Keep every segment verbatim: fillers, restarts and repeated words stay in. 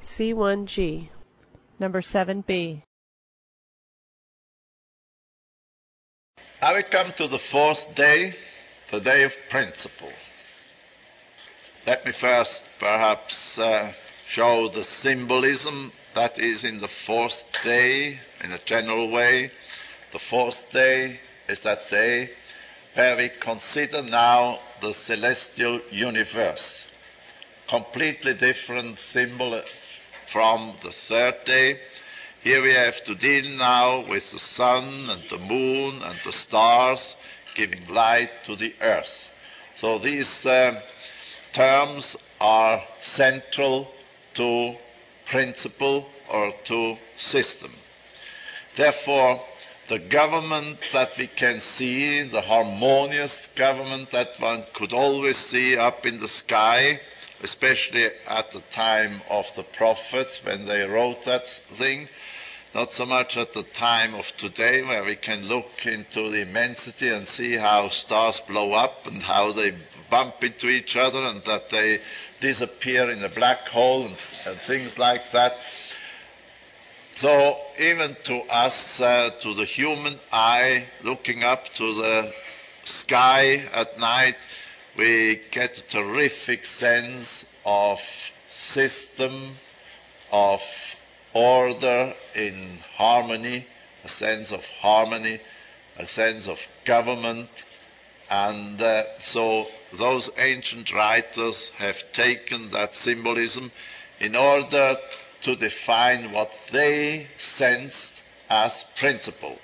C one G. Number seven B. Now we come to the fourth day, the day of principle. Let me first perhaps uh, show the symbolism that is in the fourth day in a general way. The fourth day is that day where we consider now the celestial universe. Completely different symbol from the third day. Here we have to deal now with the sun and the moon and the stars giving light to the earth. So these uh, terms are central to principle or to system. Therefore, the government that we can see, the harmonious government that one could always see up in the sky, especially at the time of the prophets when they wrote that thing, not so much at the time of today where we can look into the immensity and see how stars blow up and how they bump into each other and that they disappear in a black hole and, and things like that. So even to us, uh, to the human eye, looking up to the sky at night, we get a terrific sense of system, of order in harmony, a sense of harmony, a sense of government. And uh, so those ancient writers have taken that symbolism in order to define what they sensed as principle.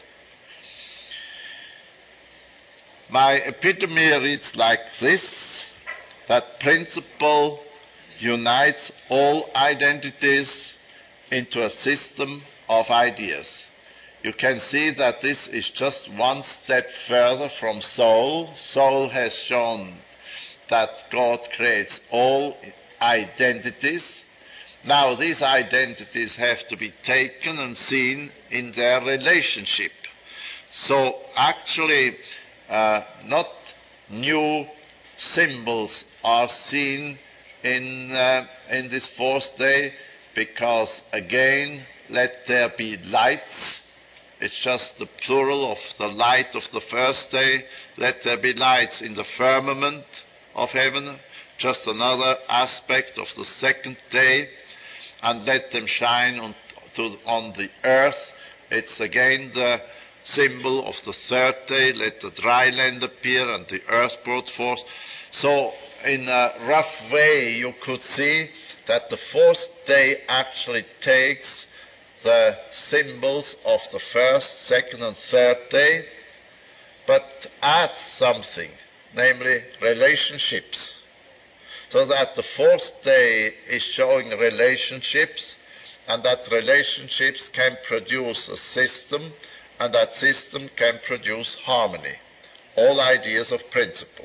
My epitome reads like this, that principle unites all identities into a system of ideas. You can see that this is just one step further from soul. Soul has shown that God creates all identities. Now these identities have to be taken and seen in their relationship. So actually uh, not new symbols are seen in, uh, in this fourth day, because again, let there be lights. It's just the plural of the light of the first day. Let there be lights in the firmament of heaven, just another aspect of the second day. And let them shine on, to, on the earth. It's again the symbol of the third day. Let the dry land appear and the earth brought forth. So in a rough way you could see that the fourth day actually takes the symbols of the first, second and third day, but adds something, namely relationships. So that the fourth day is showing relationships, and that relationships can produce a system, and that system can produce harmony. All ideas of principle.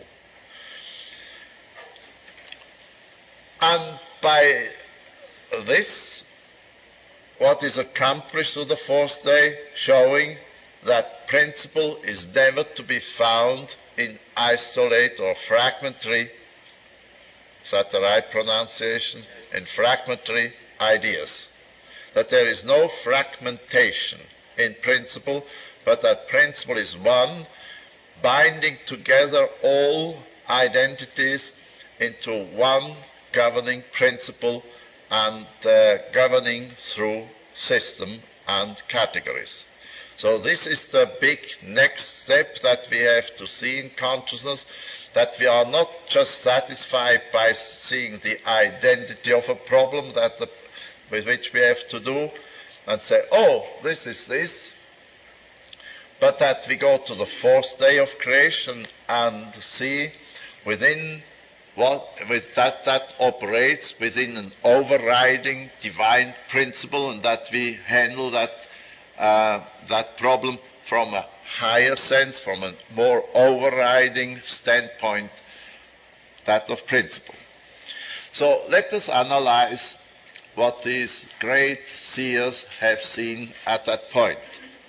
And by this, what is accomplished through the fourth day, showing that principle is never to be found in isolate or fragmentary, is that the right pronunciation? In fragmentary ideas. That there is no fragmentation in principle, but that principle is one, binding together all identities into one governing principle and uh, governing through system and categories. So this is the big next step that we have to see in consciousness, that we are not just satisfied by seeing the identity of a problem that the, with which we have to do and say, oh, this is this, but that we go to the fourth day of creation and see within what with that that operates within an overriding divine principle, and that we handle that uh, that problem from a higher sense, from a more overriding standpoint, that of principle. So let us analyze what these great seers have seen at that point.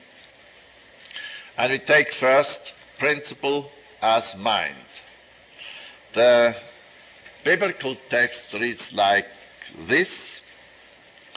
And we take first principle as mind. The biblical text reads like this,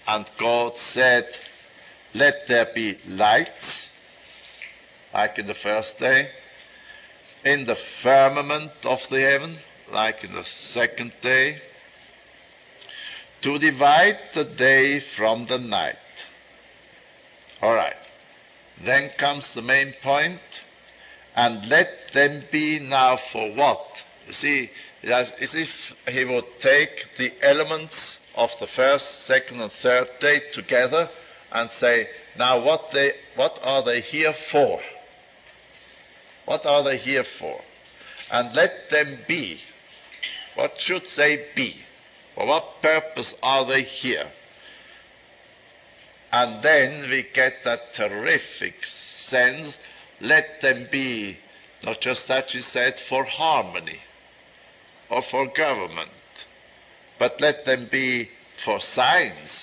and God said, let there be lights, like in the first day, in the firmament of the heaven, like in the second day, to divide the day from the night. All right. Then comes the main point, and let them be now for what? You see, it is as if he would take the elements of the first, second, and third day together and say, now what they, what are they here for? What are they here for? And let them be. What should they be? For what purpose are they here? And then we get that terrific sense, let them be, not just that she said, for harmony or for government, but let them be for signs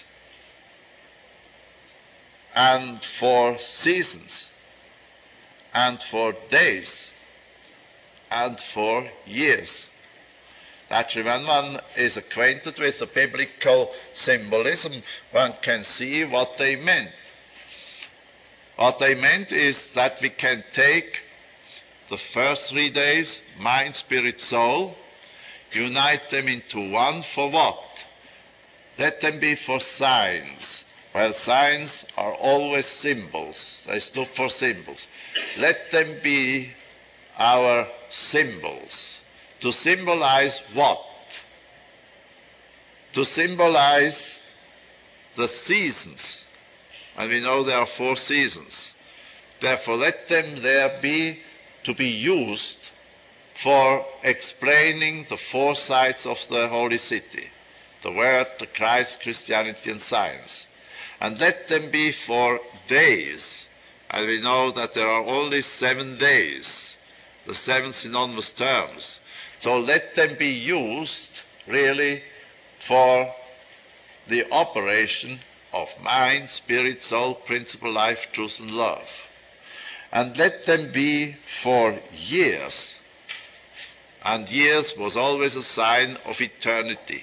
and for seasons and for days and for years. Actually, when one is acquainted with the biblical symbolism, one can see what they meant. What they meant is that we can take the first three days, mind, spirit, soul, unite them into one for what? Let them be for signs. Well, signs are always symbols. They stood for symbols. Let them be our symbols. To symbolize what? To symbolize the seasons. And we know there are four seasons. Therefore, let them there be to be used for explaining the four sides of the Holy City, the Word, the Christ, Christianity, and science. And let them be for days. And we know that there are only seven days, the seven synonymous terms. So let them be used, really, for the operation of mind, spirit, soul, principle, life, truth, and love. And let them be for years. And years was always a sign of eternity,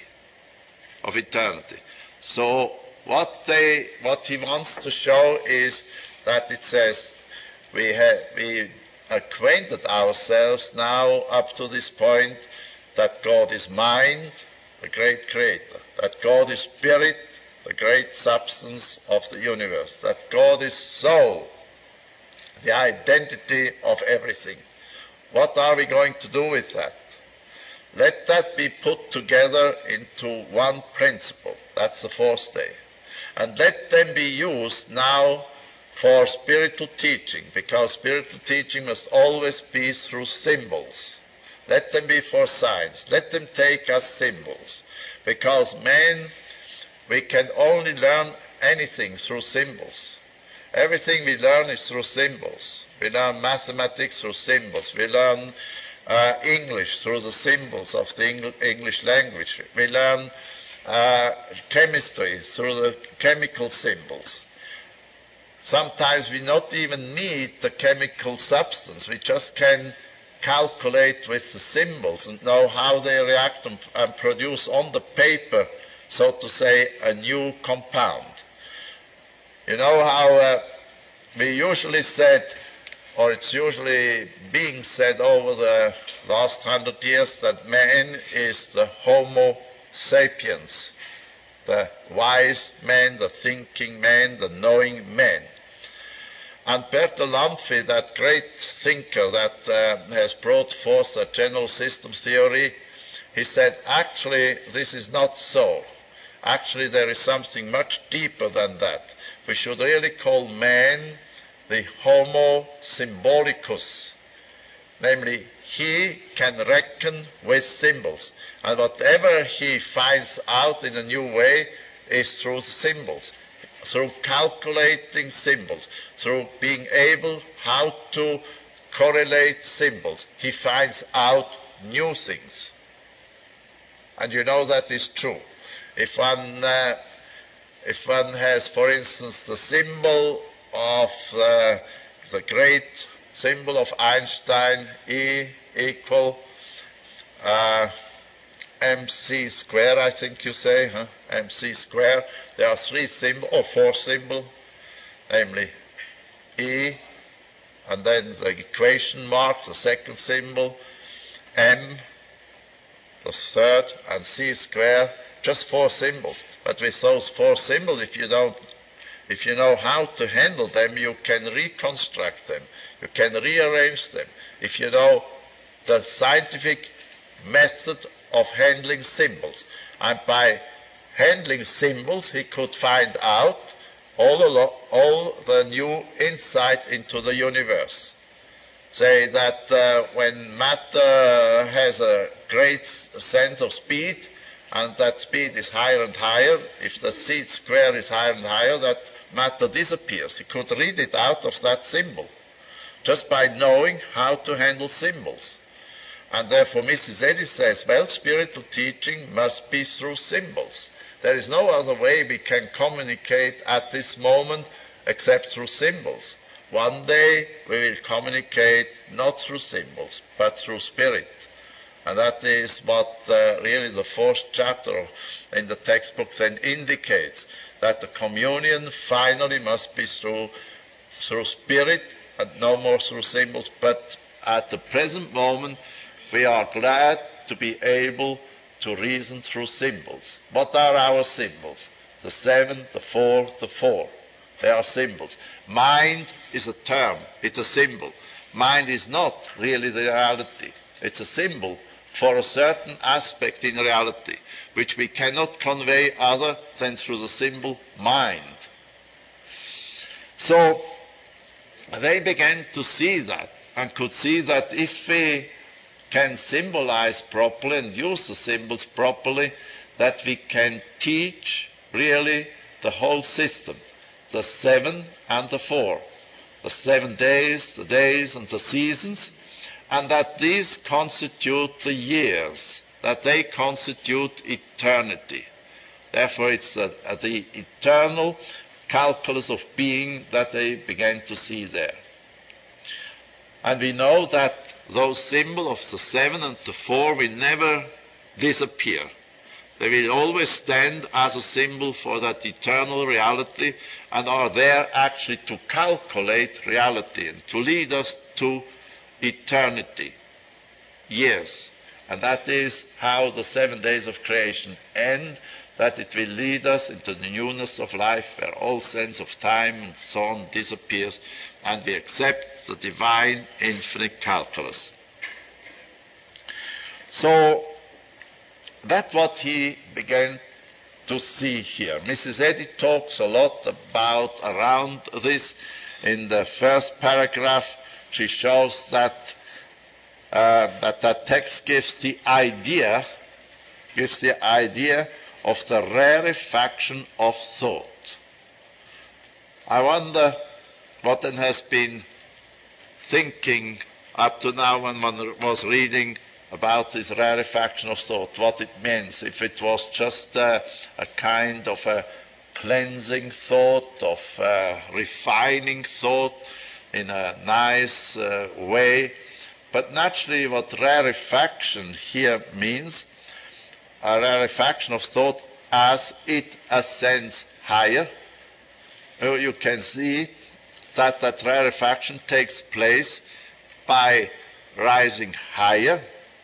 of eternity. So what they, what he wants to show is that it says we have, we acquainted ourselves now up to this point that God is mind, the great creator, that God is spirit, the great substance of the universe, that God is soul, the identity of everything. What are we going to do with that? Let that be put together into one principle. That's the fourth day. And let them be used now for spiritual teaching, because spiritual teaching must always be through symbols. Let them be for signs. Let them take as symbols, because man, we can only learn anything through symbols. Everything we learn is through symbols. We learn mathematics through symbols. We learn uh, English through the symbols of the Eng- English language. We learn uh, chemistry through the chemical symbols. Sometimes we not even need the chemical substance. We just can calculate with the symbols and know how they react and, and produce on the paper, so to say, a new compound. You know how uh, we usually said, or it's usually being said over the last hundred years, that man is the Homo sapiens, the wise man, the thinking man, the knowing man. And Bertalanffy, that great thinker that uh, has brought forth a general systems theory, he said, actually, this is not so. Actually, there is something much deeper than that. We should really call man the Homo symbolicus. Namely, he can reckon with symbols. And whatever he finds out in a new way is through symbols, through calculating symbols, through being able how to correlate symbols. He finds out new things. And you know that is true. If one, uh, if one has, for instance, the symbol of uh, the great symbol of Einstein, E equal uh, mc square, I think you say, huh? mc square. There are three symbols, or four symbols, namely E, and then the equation mark, the second symbol, M, the third, and C square, just four symbols. But with those four symbols, if you don't, if you know how to handle them, you can reconstruct them, you can rearrange them. If you know the scientific method of handling symbols, and by handling symbols, he could find out all the, all the new insight into the universe. Say that uh, when matter has a great sense of speed, and that speed is higher and higher, if the c square is higher and higher, that matter disappears. He could read it out of that symbol, just by knowing how to handle symbols. And therefore Missus Eddy says, well, spiritual teaching must be through symbols. There is no other way we can communicate at this moment except through symbols. One day we will communicate not through symbols, but through spirit. And that is what uh, really the fourth chapter in the textbook then indicates, that the communion finally must be through, through spirit and no more through symbols. But at the present moment, we are glad to be able to reason through symbols. What are our symbols? The seven, the four, the four. They are symbols. Mind is a term. It's a symbol. Mind is not really the reality. It's a symbol for a certain aspect in reality, which we cannot convey other than through the symbol mind. So they began to see that, and could see that if we can symbolize properly and use the symbols properly, that we can teach really the whole system, the seven and the four, the seven days, the days and the seasons, and that these constitute the years, that they constitute eternity. Therefore it's a, a, the eternal calculus of being that they began to see there. And we know that those symbols of the seven and the four will never disappear. They will always stand as a symbol for that eternal reality, and are there actually to calculate reality and to lead us to eternity, years. And that is how the seven days of creation end, that it will lead us into the newness of life, where all sense of time and so on disappears, and we accept the divine infinite calculus. So that's what he began to see here. Missus Eddy talks a lot about around this. In the first paragraph, she shows that uh, that that text gives the idea, gives the idea of the rarefaction of thought. I wonder what one has been thinking up to now when one was reading about this rarefaction of thought, what it means, if it was just uh, a kind of a cleansing thought, of uh, refining thought in a nice uh, way. But naturally what rarefaction here means, a rarefaction of thought as it ascends higher. You can see that that rarefaction takes place by rising higher.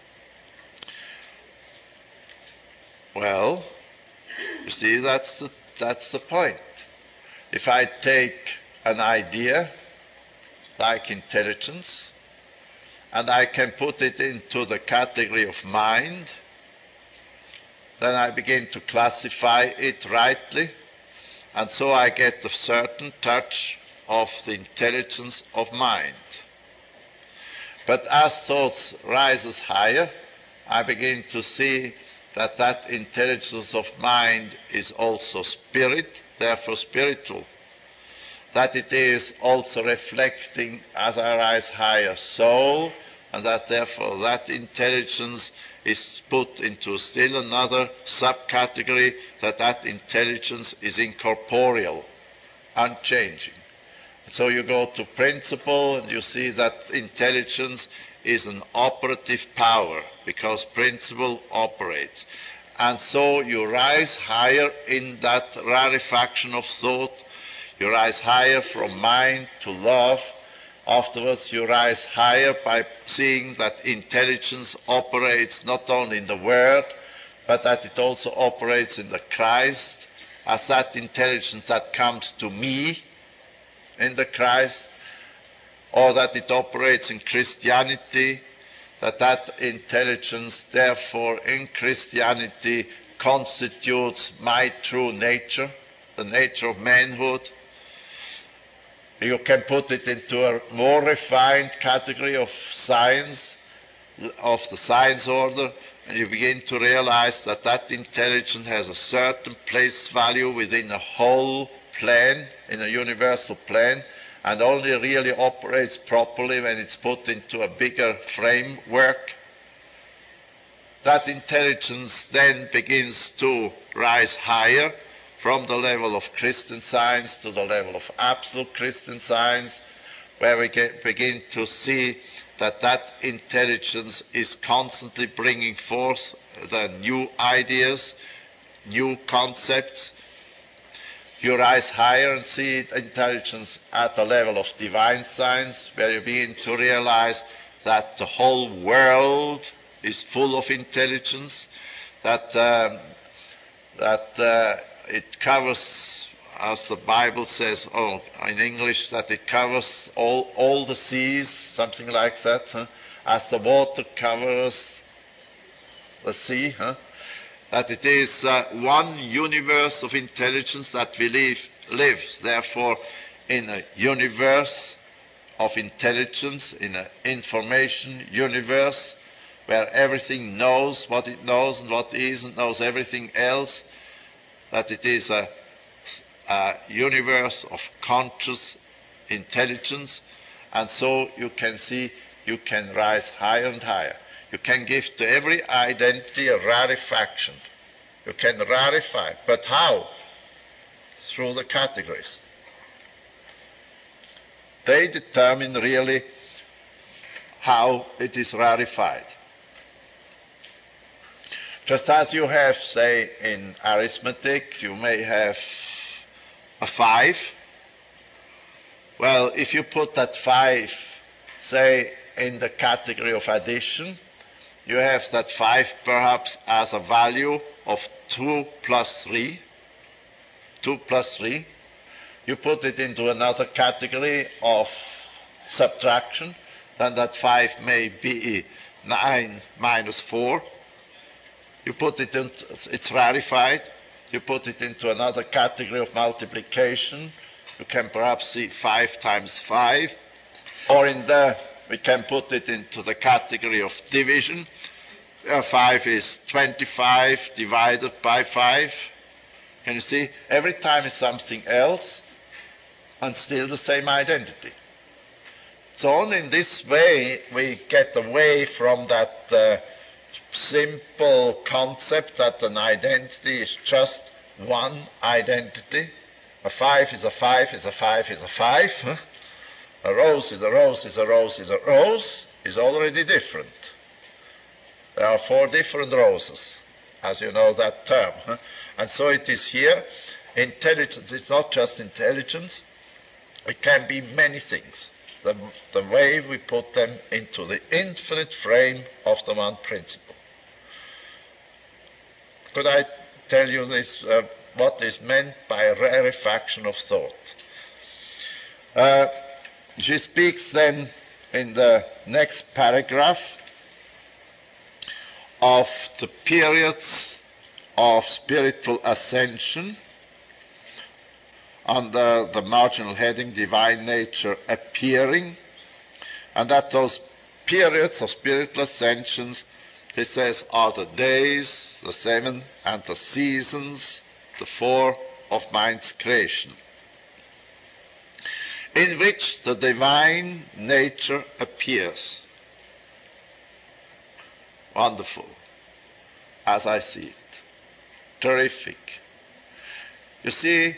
Well, you see, that's the, that's the point. If I take an idea, like intelligence, and I can put it into the category of mind, then I begin to classify it rightly, and so I get a certain touch of the intelligence of mind. But as thoughts rises higher, I begin to see that that intelligence of mind is also spirit, therefore spiritual, that it is also reflecting, as I rise higher, soul, and that therefore that intelligence is put into still another subcategory, that that intelligence is incorporeal, unchanging. And so you go to principle, and you see that intelligence is an operative power, because principle operates. And so you rise higher in that rarefaction of thought. You rise higher from mind to love. Afterwards you rise higher by seeing that intelligence operates not only in the Word, but that it also operates in the Christ, as that intelligence that comes to me in the Christ, or that it operates in Christianity, that that intelligence therefore in Christianity constitutes my true nature, the nature of manhood. You can put it into a more refined category of science, of the science order, and you begin to realize that that intelligence has a certain place value within a whole plan, in a universal plan, and only really operates properly when it's put into a bigger framework. That intelligence then begins to rise higher from the level of Christian Science to the level of absolute Christian Science, where we get, begin to see that that intelligence is constantly bringing forth the new ideas, new concepts. You rise higher and see intelligence at the level of divine science, where you begin to realize that the whole world is full of intelligence, that, um, that uh, it covers, as the Bible says, oh, in English, that it covers all, all the seas, something like that, huh? As the water covers the sea, huh? That it is uh, one universe of intelligence that we live, lives, therefore, in a universe of intelligence, in an information universe, where everything knows what it knows and what it isn't knows everything else, that it is a, a universe of conscious intelligence, and so you can see you can rise higher and higher. You can give to every identity a rarefaction. You can rarefy. But how? Through the categories. They determine really how it is rarefied. Just as you have, say, in arithmetic, you may have a five. Well, if you put that five, say, in the category of addition, you have that five perhaps as a value of two plus three. two plus three. You put it into another category of subtraction, then that five may be nine minus four. You put it into, it's rarefied. You put it into another category of multiplication. You can perhaps see five times five. Or in the we can put it into the category of division. Uh, five is twenty-five divided by five. Can you see? Every time is something else, and still the same identity. So only in this way we get away from that uh, simple concept that an identity is just one identity. A five is a five is a five is a five. Huh? A rose is a rose is a rose is a rose is already different. There are four different roses, as you know that term. Huh? And so it is here. Intelligence is not just intelligence. It can be many things. The, the way we put them into the infinite frame of the one principle. Could I tell you this, uh, what is meant by a rarefaction of thought? Uh, She speaks then in the next paragraph of the periods of spiritual ascension under the marginal heading Divine Nature Appearing, and that those periods of spiritual ascensions, he says, are the days, the seven, and the seasons, the four of mind's creation, in which the divine nature appears. Wonderful, as I see it. Terrific. You see,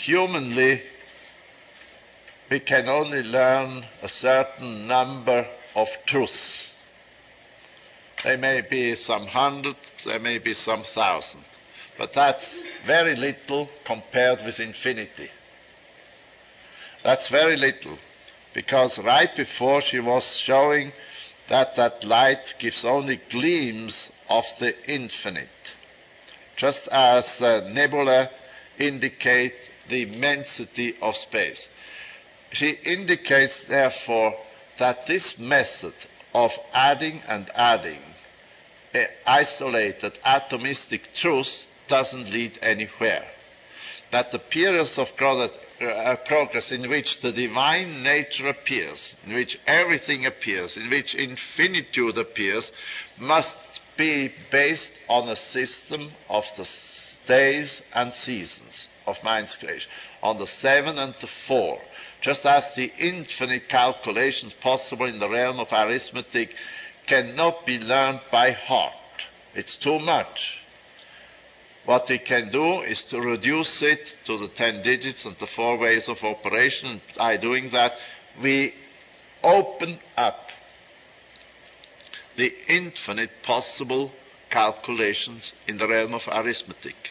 humanly, we can only learn a certain number of truths. There may be some hundred, there may be some thousand, but that's very little compared with infinity. That's very little, because right before she was showing that that light gives only gleams of the infinite, just as uh, nebula indicate the immensity of space. She indicates, therefore, that this method of adding and adding uh, isolated atomistic truth doesn't lead anywhere. That the periods of uh, progress in which the divine nature appears, in which everything appears, in which infinitude appears, must be based on a system of the days and seasons of mind's creation, on the seven and the four, just as the infinite calculations possible in the realm of arithmetic cannot be learned by heart. It's too much. What we can do is to reduce it to the ten digits and the four ways of operation, and by doing that, we open up the infinite possible calculations in the realm of arithmetic.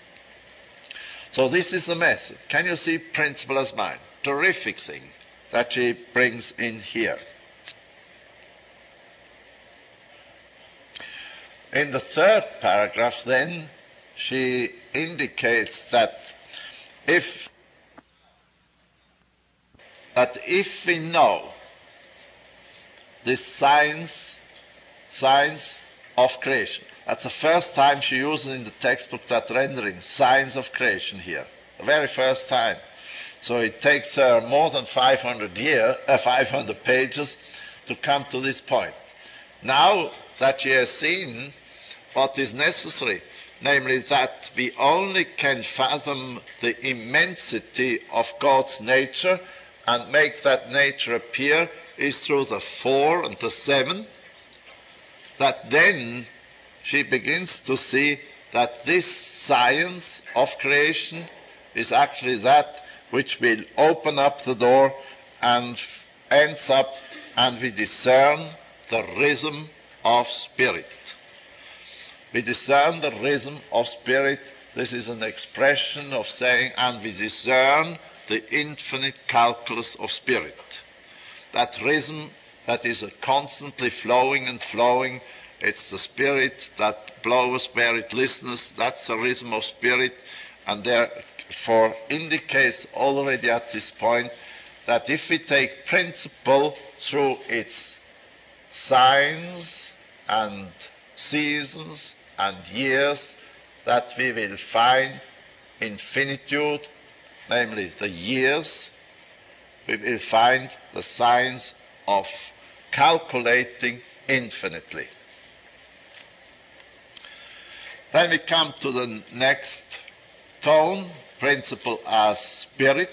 So this is the method. Can you see principle as mind? Terrific thing that she brings in here. In the third paragraph, then, she indicates that if that if we know this science, science of creation, that's the first time she uses in the textbook that rendering, science of creation here, the very first time. So it takes her more than five hundred years, uh, five hundred pages to come to this point. Now that she has seen what is necessary, namely that we only can fathom the immensity of God's nature and make that nature appear is through the four and the seven, that then she begins to see that this science of creation is actually that which will open up the door and ends up, and we discern the rhythm of spirit. We discern the rhythm of spirit. This is an expression of saying, and we discern the infinite calculus of spirit. That rhythm that is a constantly flowing and flowing, it's the spirit that blows where it listens. That's the rhythm of spirit, and therefore indicates already at this point that if we take principle through its signs and seasons and years, that we will find infinitude, namely the years. We will find the signs of calculating infinitely. Then we come to the next tone, principle as spirit.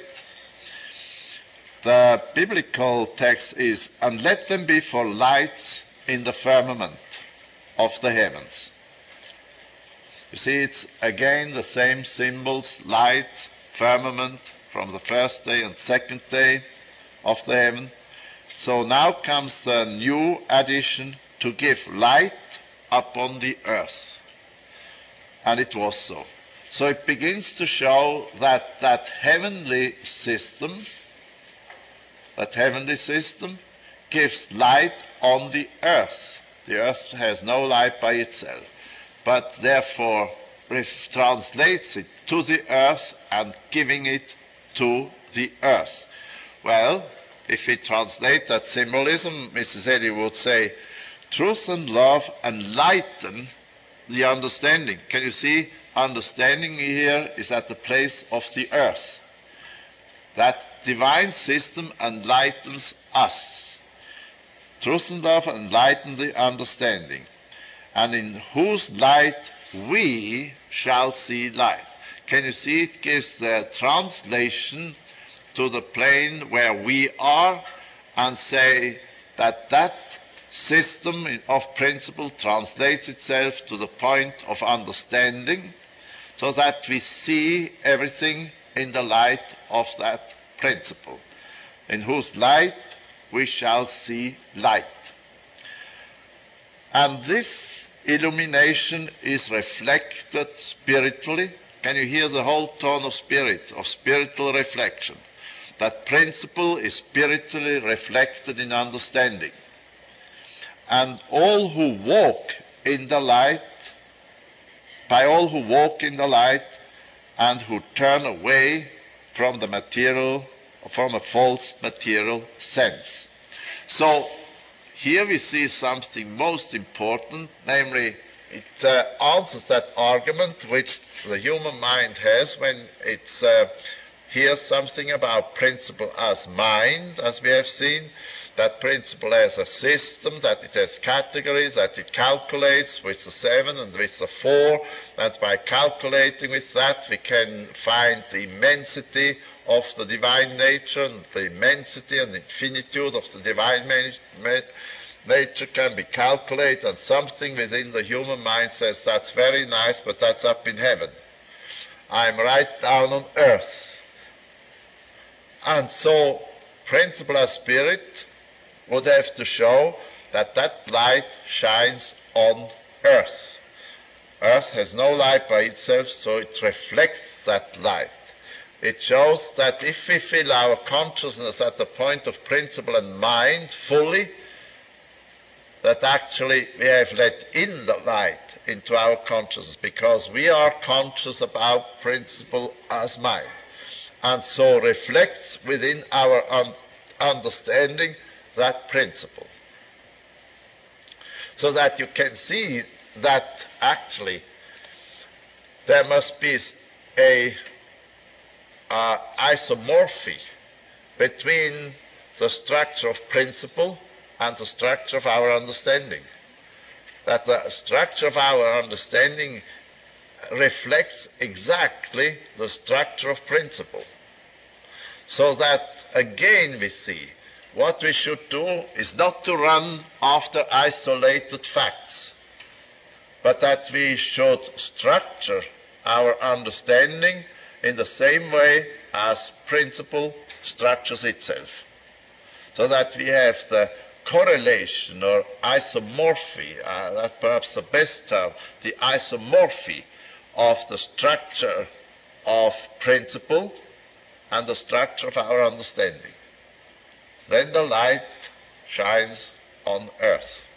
The biblical text is, and let them be for lights in the firmament of the heavens. You see, it's again the same symbols, light, firmament, from the first day and second day of the heaven. So now comes the new addition, to give light upon the earth. And it was so. So it begins to show that that heavenly system, that heavenly system gives light on the earth. The earth has no light by itself, but therefore translates it to the earth and giving it to the earth. Well, if we translate that symbolism, Missus Eddy would say, truth and love enlighten the understanding. Can you see? Understanding here is at the place of the earth. That divine system enlightens us. Truth and love enlighten the understanding, and in whose light we shall see light. Can you see? It gives the translation to the plane where we are, and say that that system of principle translates itself to the point of understanding, so that we see everything in the light of that principle, in whose light we shall see light. And this illumination is reflected spiritually. Can you hear the whole tone of spirit, of spiritual reflection? That principle is spiritually reflected in understanding. And all who walk in the light, by all who walk in the light and who turn away from the material, from a false material sense. So here we see something most important, namely it uh, answers that argument which the human mind has when it uh, hears something about principle as mind, as we have seen, that principle as a system, that it has categories, that it calculates with the seven and with the four, that by calculating with that we can find the immensity of the divine nature, and the immensity and infinitude of the divine ma- nature can be calculated, and something within the human mind says, that's very nice, but that's up in heaven. I'm right down on earth. And so, principle as spirit would have to show that that light shines on earth. Earth has no light by itself, so it reflects that light. It shows that if we fill our consciousness at the point of principle and mind fully, that actually we have let in the light into our consciousness, because we are conscious about principle as mind, and so reflects within our un- understanding that principle. So that you can see that actually there must be a uh, isomorphy between the structure of principle and the structure of our understanding. That the structure of our understanding reflects exactly the structure of principle. So that again we see what we should do is not to run after isolated facts, but that we should structure our understanding in the same way as principle structures itself. So that we have the correlation or isomorphy, uh, that's perhaps the best term, the isomorphy of the structure of principle and the structure of our understanding. Then the light shines on earth.